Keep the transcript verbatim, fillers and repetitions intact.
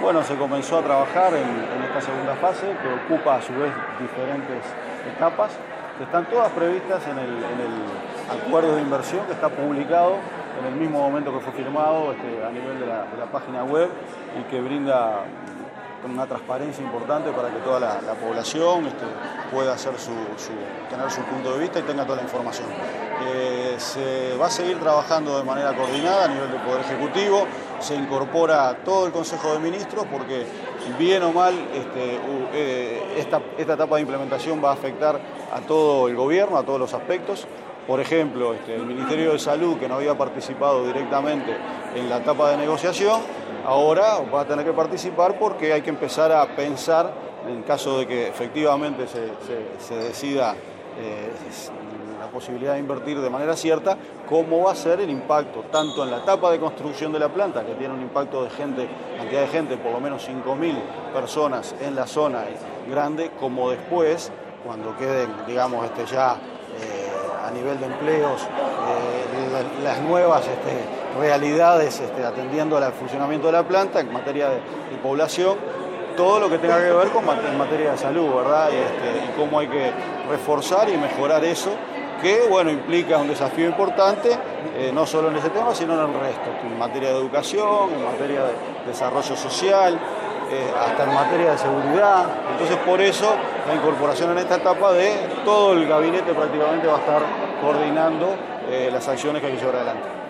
Bueno, se comenzó a trabajar en, en esta segunda fase, que ocupa a su vez diferentes etapas, que están todas previstas en el, en el acuerdo de inversión que está publicado en el mismo momento que fue firmado este, a nivel de la, de la página web y que brinda una transparencia importante para que toda la, la población este, pueda hacer su, su, tener su punto de vista y tenga toda la información. Eh, se va a seguir trabajando de manera coordinada a nivel del Poder Ejecutivo, se incorpora todo el Consejo de Ministros porque bien o mal este, eh, esta, esta etapa de implementación va a afectar a todo el gobierno, a todos los aspectos. Por ejemplo, este, el Ministerio de Salud, que no había participado directamente en la etapa de negociación, ahora va a tener que participar porque hay que empezar a pensar, en caso de que efectivamente se, se, se decida eh, la posibilidad de invertir de manera cierta, cómo va a ser el impacto, tanto en la etapa de construcción de la planta, que tiene un impacto de gente, cantidad de gente, por lo menos cinco mil personas en la zona grande, como después, cuando queden, digamos, este, ya eh, a nivel de empleos, eh, la, las nuevas este, realidades este, atendiendo al funcionamiento de la planta en materia de, de población, todo lo que tenga que ver con en materia de salud, ¿verdad? Y, este, y cómo hay que reforzar y mejorar eso, que bueno, implica un desafío importante, eh, no solo en ese tema, sino en el resto, en materia de educación, en materia de desarrollo social, eh, hasta en materia de seguridad. Entonces, por eso, la incorporación en esta etapa de todo el gabinete prácticamente va a estar coordinando eh, las acciones que hay que llevar adelante.